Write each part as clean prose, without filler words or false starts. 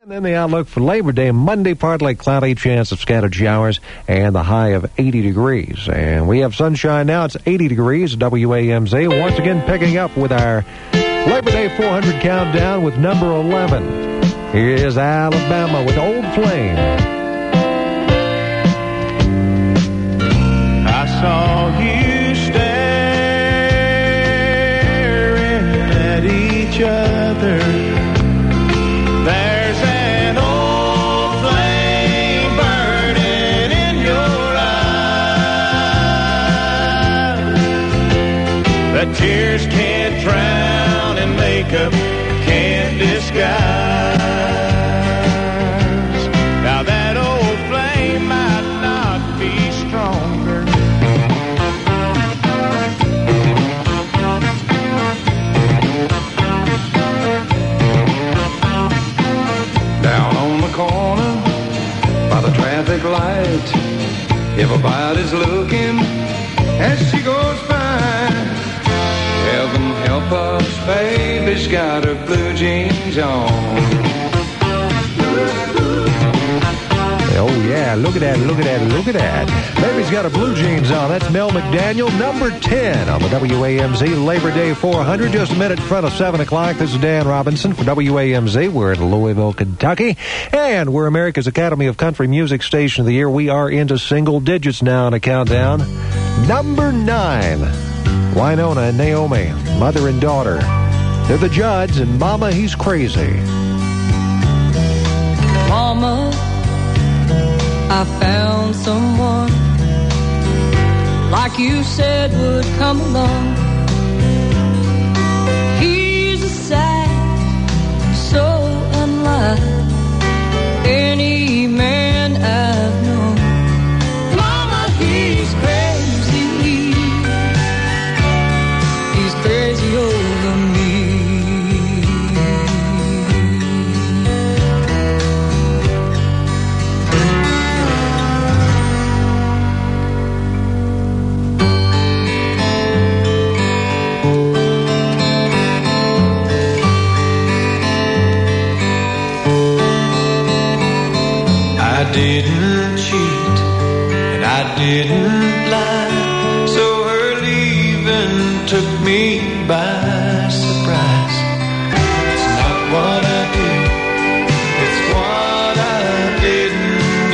And then the outlook for Labor Day, Monday, partly cloudy, chance of scattered showers, and the high of 80 degrees. And we have sunshine now. It's 80 degrees at WAMZ. Once again, picking up with our Labor Day 400 countdown with number 11. Here's Alabama with Old Flame. I saw you staring at each other. There's an old flame burning in your eyes that tears can't drown and makeup can't disguise. Now that old flame might not be stronger, down on the corner by the traffic light, everybody's looking as she goes by. Heaven help us, baby's got her blue jeans on. Oh, yeah, look at that, look at that, look at that. Baby's got her blue jeans on. That's Mel McDaniel, number 10 on the WAMZ Labor Day 400. Just a minute in front of 7 o'clock. This is Dan Robinson for WAMZ. We're in Louisville, Kentucky. And we're America's Academy of Country Music Station of the Year. We are into single digits now in a countdown. Number 9, Wynonna and Naomi, mother and daughter. They're the Judds and Mama, He's Crazy. Mama, I found someone like you said would come along. He's a sight so unlike any man I've known. Mama, he's crazy. He's crazy over me. I didn't cheat and I didn't lie, so her leaving took me by surprise. It's not what I did, it's what I didn't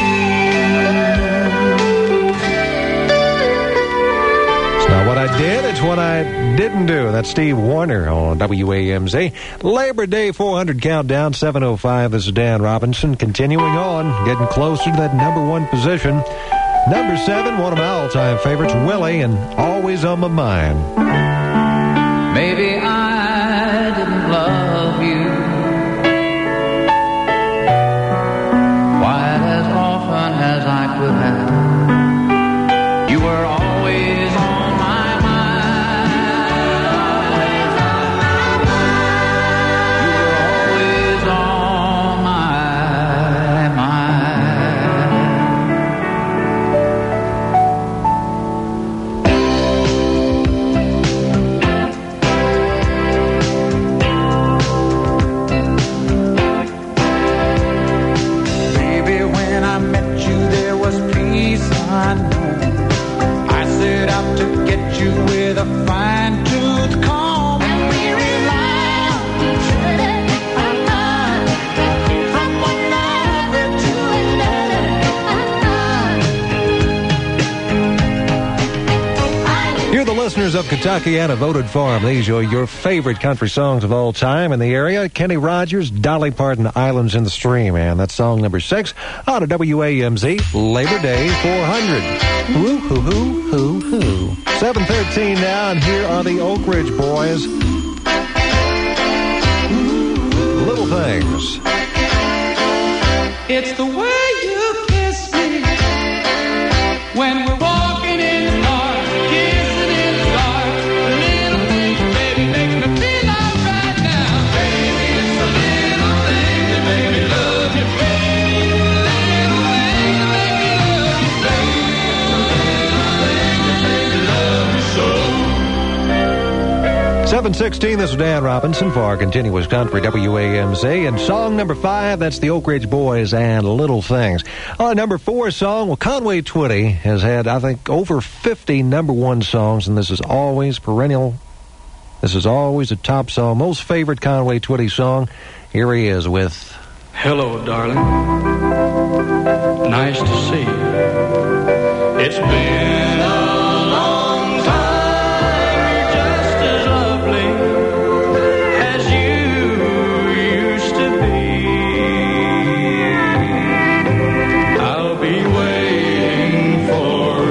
do. It's not what I did, it's what I didn't do. That's Steve Warner on WAMZ. Labor Day 400 countdown, 7:05. This is Dan Robinson. Continuing on, getting closer to that number 1 position. Number 7, one of my all-time favorites, Willie, and Always on My Mind. Maybe I didn't love you quite as often as I could have. You were always on my mind. You were always on my mind. Baby, when I met you, there was peace unknown. I set out to get you with a fine-tooth comb, and we relied on each other, from one lover to another. You're the listeners of Kentuckiana voted for them. These are your favorite country songs of all time in the area. Kenny Rogers, Dolly Parton, Islands in the Stream. And that's song number 6 on a WAMZ Labor Day 400. Woo, hoo, hoo, hoo, hoo. 7:13 now, and here are the Oak Ridge Boys. Little Things. It's the way you kiss me when we're walking in the park, kissing in the dark. Little things, baby, makes me feel alright now. Baby, it's the little things that make me love you, baby. Little things that make me love you, baby. Little things that make me love you so. 7:16, this is Dan Robinson for Continuous Country WAMZ. And song number 5, that's the Oak Ridge Boys and Little Things. Number 4 song, well, Conway Twitty has had, I think, over 50 number 1 songs, and this is always perennial. This is always a top song. Most favorite Conway Twitty song. Here he is with... Hello, darling. Nice to see you. It's been a long time. You're just as lovely as you used to be. I'll be waiting for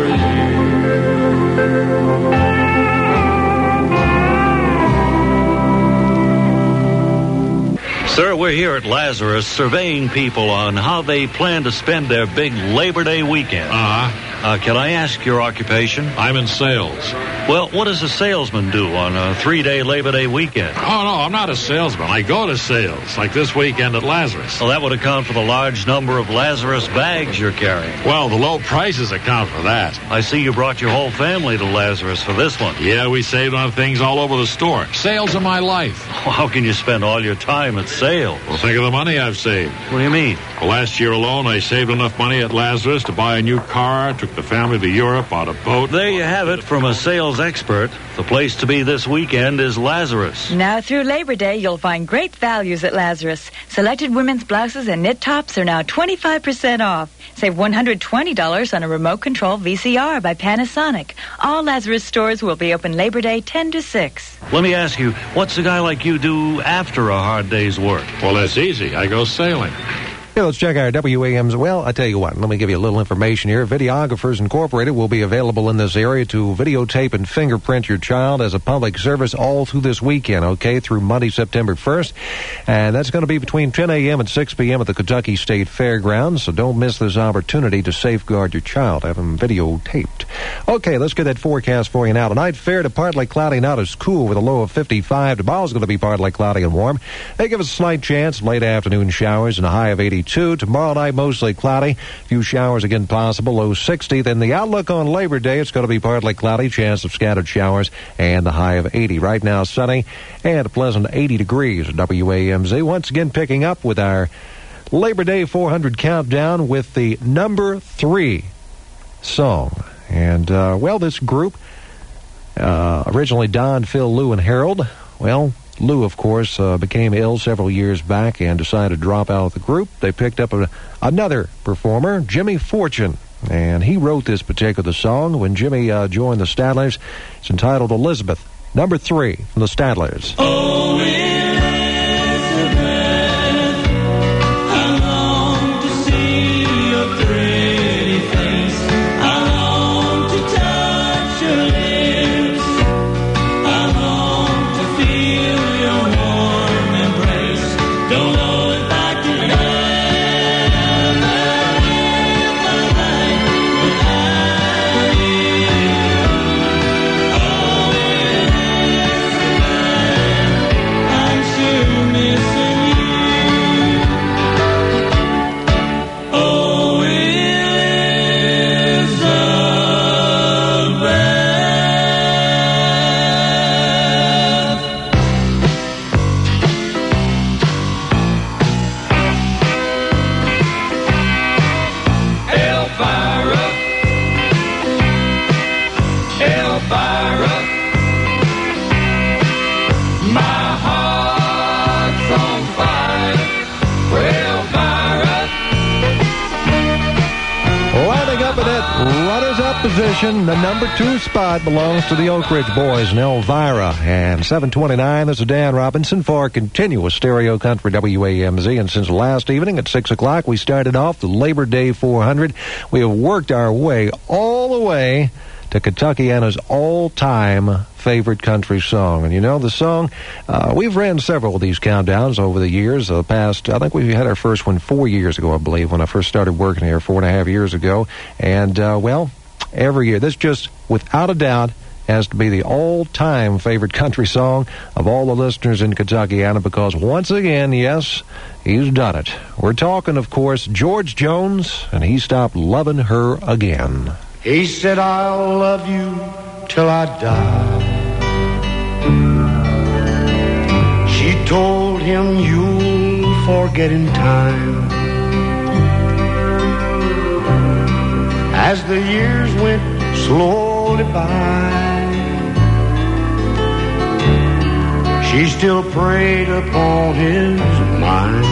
you. Sir, we're here at Lazarus surveying people on how they plan to spend their big Labor Day weekend. Can I ask your occupation? I'm in sales. Well, what does a salesman do on a 3-day Labor Day weekend? Oh, no, I'm not a salesman. I go to sales, like this weekend at Lazarus. Well, that would account for the large number of Lazarus bags you're carrying. Well, the low prices account for that. I see you brought your whole family to Lazarus for this one. Yeah, we saved on things all over the store. Sales are my life. Well, how can you spend all your time at sales? Well, think of the money I've saved. What do you mean? Well, last year alone, I saved enough money at Lazarus to buy a new car, took the family to Europe on a boat. There you have it from a sales expert. The place to be this weekend is Lazarus. Now through Labor Day, you'll find great values at Lazarus. Selected women's blouses and knit tops are now 25% off. Save $120 on a remote control VCR by Panasonic. All Lazarus stores will be open Labor Day 10 to 6. Let me ask you, what's a guy like you do after a hard day's work? Well, that's easy. I go sailing. Yeah, let's check our WAMs. Well, I tell you what, let me give you a little information here. Videographers Incorporated will be available in this area to videotape and fingerprint your child as a public service all through this weekend, okay, through Monday, September 1st. And that's going to be between 10 a.m. and 6 p.m. at the Kentucky State Fairgrounds, so don't miss this opportunity to safeguard your child. Have them videotaped. Okay, let's get that forecast for you now. Tonight, fair to partly cloudy, not as cool with a low of 55. Tomorrow's going to be partly cloudy and warm. They give us a slight chance of late afternoon showers and a high of 82. Tomorrow night, mostly cloudy. A few showers again possible, low 60. Then the outlook on Labor Day, it's going to be partly cloudy, chance of scattered showers, and the high of 80. Right now, sunny and a pleasant 80 degrees at WAMZ. Once again, picking up with our Labor Day 400 countdown with the number 3 song. And, well, this group, originally Don, Phil, Lou, and Harold, well, Lou, of course, became ill several years back and decided to drop out of the group. They picked up another performer, Jimmy Fortune, and he wrote this particular song when Jimmy joined the Stadlers. It's entitled Elizabeth, number 3 from the Stadlers. Oh, Elizabeth, I long to see your pretty face. I long to touch your lips. I long to feel your warm embrace. Don't know if I can ever live my life without you. Oh, Elizabeth, I'm sure missing you. Oh, Elvira, Elvira, my heart's on fire for Elvira. Lining up in that runners-up position, the number 2 spot belongs to the Oak Ridge Boys and Elvira. And 7:29, this is Dan Robinson for Continuous Stereo Country WAMZ. And since last evening at 6 o'clock, we started off the Labor Day 400. We have worked our way all the way to Kentuckiana's all-time favorite country song. And you know, the song, we've ran several of these countdowns over the years. The past, I think we had our first one 4 years ago, I believe, when I first started working here 4.5 years ago. And, well, every year, this just, without a doubt, has to be the all-time favorite country song of all the listeners in Kentuckiana, because once again, yes, he's done it. We're talking, of course, George Jones, and He Stopped Loving Her Again. He said, I'll love you till I die. told him you'll forget in time. As the years went slowly by, she still preyed upon his mind.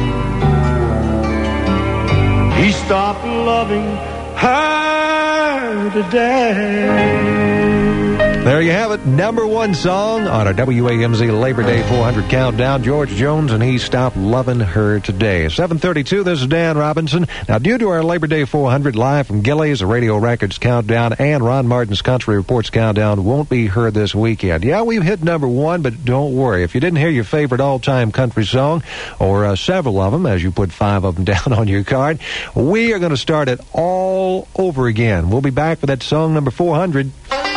He stopped loving her today. There you have it, number one song on our WAMZ Labor Day 400 countdown. George Jones, and He Stopped Loving Her Today. 7:32, this is Dan Robinson. Now, due to our Labor Day 400 live from Gillies, the Radio Records countdown, and Ron Martin's Country Reports countdown won't be heard this weekend. Yeah, we've hit number one, but don't worry. If you didn't hear your favorite all-time country song, or several of them, as you put 5 of them down on your card, we are going to start it all over again. We'll be back with that song number 400.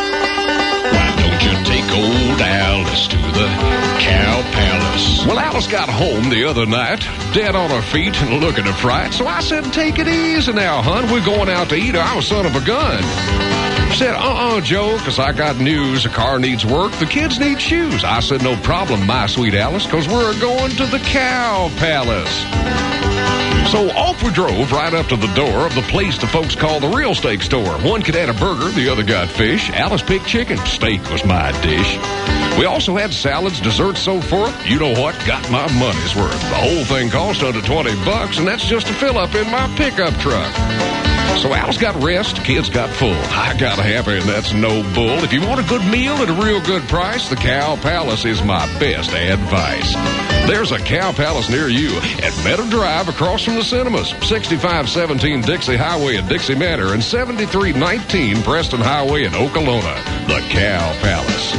Take old Alice to the Cow Palace. Well, Alice got home the other night, dead on her feet and looking a fright. So I said, take it easy now, hon. We're going out to eat, or I'm a son of a gun. She said, Joe, because I got news. The car needs work. The kids need shoes. I said, no problem, my sweet Alice, because we're going to the Cow Palace. So off we drove right up to the door of the place the folks call the Real Steak Store. One could add a burger, the other got fish. Alice picked chicken. Steak was my dish. We also had salads, desserts, so forth. You know what? Got my money's worth. The whole thing cost under $20, and that's just to fill up in my pickup truck. So Alice got rest, kids got full. I got happy, and that's no bull. If you want a good meal at a real good price, the Cow Palace is my best advice. There's a Cow Palace near you at Meadow Drive across from the cinemas, 6517 Dixie Highway in Dixie Manor, and 7319 Preston Highway in Okolona. The Cow Palace.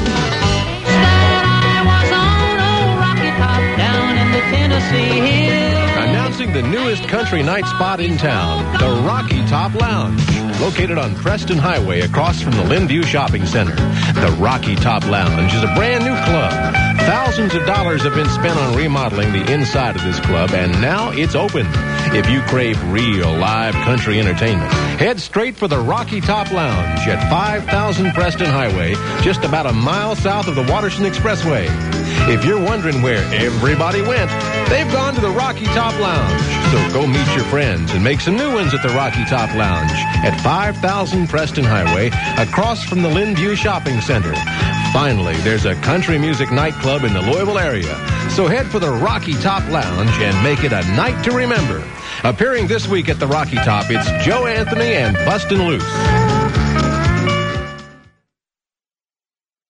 Tennessee Hill. Announcing the newest country night spot in town, the Rocky Top Lounge. Located on Preston Highway across from the Linview Shopping Center. The Rocky Top Lounge is a brand new club. Thousands of dollars have been spent on remodeling the inside of this club, and now it's open. If you crave real live country entertainment, head straight for the Rocky Top Lounge at 5000 Preston Highway, just about a mile south of the Waterston Expressway. If you're wondering where everybody went, they've gone to the Rocky Top Lounge. So go meet your friends and make some new ones at the Rocky Top Lounge at 5000 Preston Highway, across from the Linview Shopping Center. Finally, there's a country music nightclub in the Louisville area. So head for the Rocky Top Lounge and make it a night to remember. Appearing this week at the Rocky Top, it's Joe Anthony and Bustin' Loose.